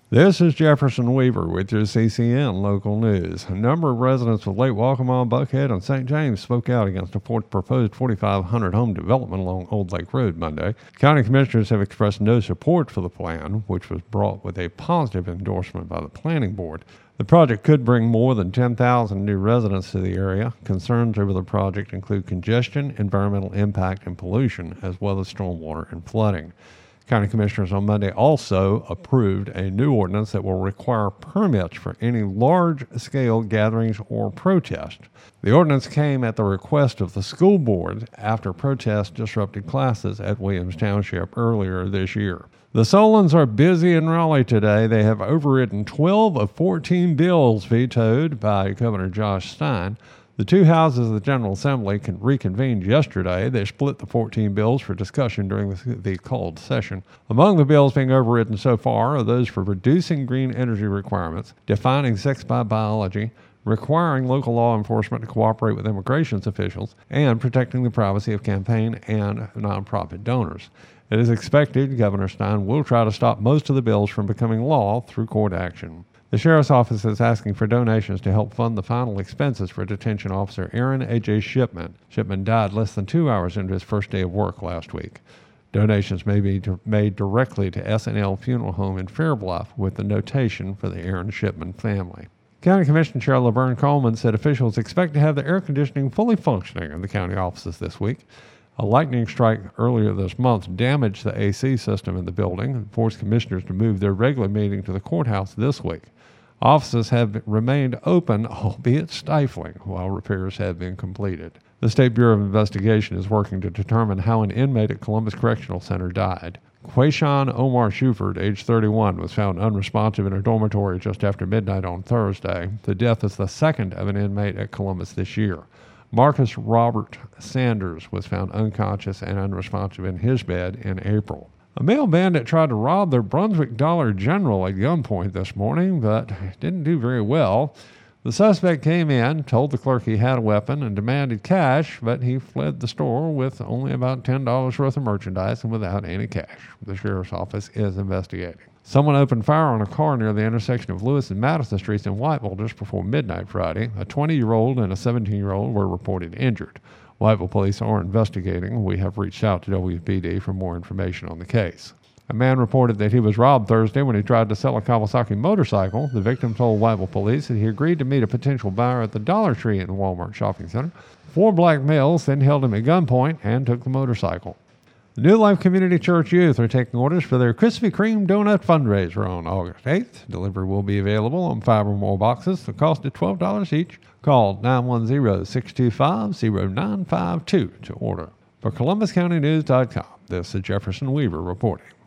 This is Jefferson Weaver with your CCN local news. A number of residents of Lake Waccamaw, Buckhead, and St. James spoke out against a proposed 4,500 home development along Old Lake Road Monday. County commissioners have expressed no support for the plan, which was brought with a positive endorsement by the planning board. The project could bring more than 10,000 new residents to the area. Concerns over the project include congestion, environmental impact, and pollution, as well as stormwater and flooding. County commissioners on Monday also approved a new ordinance that will require permits for any large-scale gatherings or protests. The ordinance came at the request of the school board after protests disrupted classes at Williams Township earlier this year. The Solons are busy in Raleigh today. They have overridden 12 of 14 bills vetoed by Governor Josh Stein. The two houses of the General Assembly reconvened yesterday. They split the 14 bills for discussion during the called session. Among the bills being overridden so far are those for reducing green energy requirements, defining sex by biology, requiring local law enforcement to cooperate with immigration officials, and protecting the privacy of campaign and nonprofit donors. It is expected Governor Stein will try to stop most of the bills from becoming law through court action. The Sheriff's Office is asking for donations to help fund the final expenses for detention officer Aaron A.J. Shipman. Shipman died less than 2 hours into his first day of work last week. Donations may be made directly to S&L Funeral Home in Fairbluff with the notation for the Aaron Shipman family. County Commissioner Chair Laverne Coleman said officials expect to have the air conditioning fully functioning in the county offices this week. A lightning strike earlier this month damaged the AC system in the building and forced commissioners to move their regular meeting to the courthouse this week. Offices have remained open, albeit stifling, while repairs have been completed. The State Bureau of Investigation is working to determine how an inmate at Columbus Correctional Center died. Quayshawn Omar Shuford, age 31, was found unresponsive in a dormitory just after midnight on Thursday. The death is the second of an inmate at Columbus this year. Marcus Robert Sanders was found unconscious and unresponsive in his bed in April. A male bandit tried to rob the Brunswick Dollar General at gunpoint this morning, but didn't do very well. The suspect came in, told the clerk he had a weapon, and demanded cash, but he fled the store with only about $10 worth of merchandise and without any cash. The sheriff's office is investigating. Someone opened fire on a car near the intersection of Lewis and Madison Streets in Whiteville just before midnight Friday. A 20-year-old and a 17-year-old were reported injured. Whiteville police are investigating. We have reached out to WPD for more information on the case. A man reported that he was robbed Thursday when he tried to sell a Kawasaki motorcycle. The victim told Whiteville police that he agreed to meet a potential buyer at the Dollar Tree in the Walmart shopping center. 4 black males then held him at gunpoint and took the motorcycle. The New Life Community Church youth are taking orders for their Krispy Kreme donut fundraiser on August 8th. Delivery will be available on 5 or more boxes. The cost is $12 each. Call 910-625-0952 to order. For ColumbusCountyNews.com, this is Jefferson Weaver reporting.